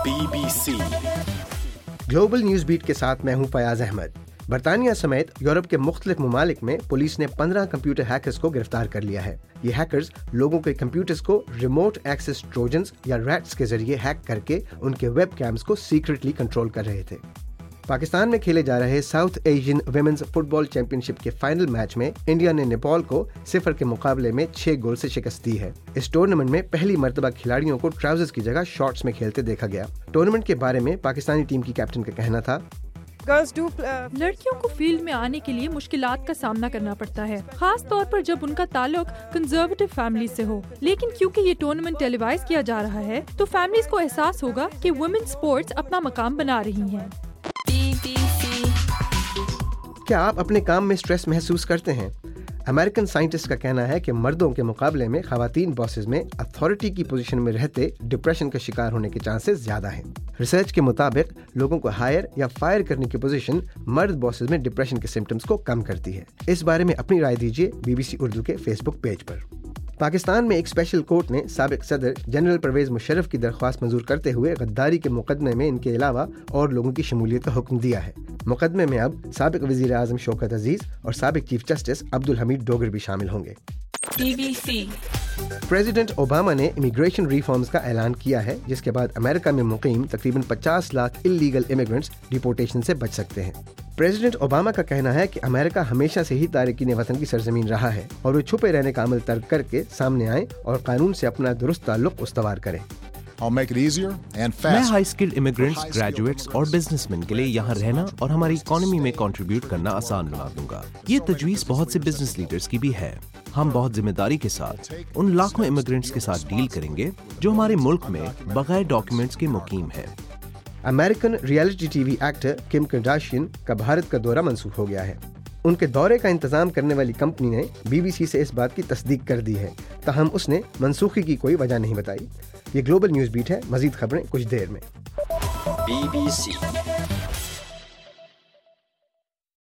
BBC global न्यूز beat के साथ मैं हूं फयाज अहमद। बरतानिया समेत यूरोप के मुख्तलिफ ममालिक में पुलिस ने 15 कंप्यूटर हैकर्स को गिरफ्तार कर लिया है। ये हैकर्स लोगों के कंप्यूटर्स को रिमोट एक्सेस ट्रोजन्स या रैट्स के जरिए हैक करके उनके वेब कैम्स को सीक्रेटली कंट्रोल कर रहे थे। पाकिस्तान में खेले जा रहे South Asian women's football championship के फाइनल मैच में इंडिया ने नेपाल को 0 के मुकाबले में 6 गोल से शिकस्त दी है। इस टूर्नामेंट में पहली मर्तबा खिलाड़ियों को ट्राउजर्स की जगह शॉर्ट्स में खेलते देखा गया। टूर्नामेंट के बारे में पाकिस्तानी टीम की कैप्टन का कहना था, लड़कियों को फील्ड में आने के लिए मुश्किलात का सामना करना पड़ता है, खास तौर पर जब उनका ताल्लुक कंजर्वेटिव फैमिली से हो। लेकिन क्योंकि ये टूर्नामेंट टेलीवाइज किया जा रहा है तो फैमिलीज को एहसास होगा कि वुमेन स्पोर्ट्स अपना मकाम बना रही हैं। क्या आप अपने काम में स्ट्रेस महसूस करते हैं? अमेरिकन साइंटिस्ट का कहना है कि मर्दों के मुकाबले में खवातीन बॉसेस में अथॉरिटी की पोजीशन में रहते डिप्रेशन का शिकार होने के चांसेस ज्यादा हैं। रिसर्च के मुताबिक लोगों को हायर या फायर करने की पोजीशन मर्द बॉसेस में डिप्रेशन के सिम्टम्स को कम करती है। इस बारे में अपनी राय दीजिए BBC उर्दू के फेसबुक पेज पर। पाकिस्तान में एक स्पेशल कोर्ट ने साबिक सदर जनरल परवेज मुशर्रफ की दरख्वास्त मंजूर करते हुए गद्दारी के मुकदमे में इनके अलावा और लोगों की शमूलियत का हुक्म दिया है। मुकदमे में अब साबिक वजीर आजम शौकत अजीज और साबिक चीफ जस्टिस अब्दुल हमीद डोगर भी शामिल होंगे। प्रेसिडेंट ओबामा ने इमिग्रेशन रिफॉर्म्स का ऐलान किया है, जिसके बाद अमेरिका में मुकीम तकरीबन 50 लाख इल्लीगल इमिग्रेंट्स डिपोर्टेशन से बच सकते हैं। प्रेसिडेंट ओबामा का कहना है कि अमेरिका हमेशा से ही तारिकीन वतन की सरजमीन रहा है और वो छुपे रहने का अमल तर्क करके सामने आए और कानून से अपना दुरुस्त ताल्लुक उस्तवार करें। मैं हाई स्किल्ड इमिग्रेंट्स, ग्रेजुएट्स और बिजनेसमैन के लिए यहाँ रहना और हमारी इकोनॉमी में कंट्रीब्यूट करना आसान बना दूंगा। ये तजवीज़ बहुत से बिजनेस लीडर्स की भी है। हम बहुत जिम्मेदारी के साथ उन लाखों इमिग्रेंट्स के साथ डील करेंगे जो हमारे मुल्क में बगैर डॉक्यूमेंट्स के मुकीम है। American reality TV actor Kim Kardashian का भारत का दौरा मंसूख हो गया है। उनके दौरे का इंतजाम करने वाली कंपनी ने BBC से इस बात की तस्दीक कर दी है, ताहम उसने मनसूखी की कोई वजह नहीं बताई। ये ग्लोबल न्यूज़ बीट है। मजीद खबरें कुछ देर में। BBC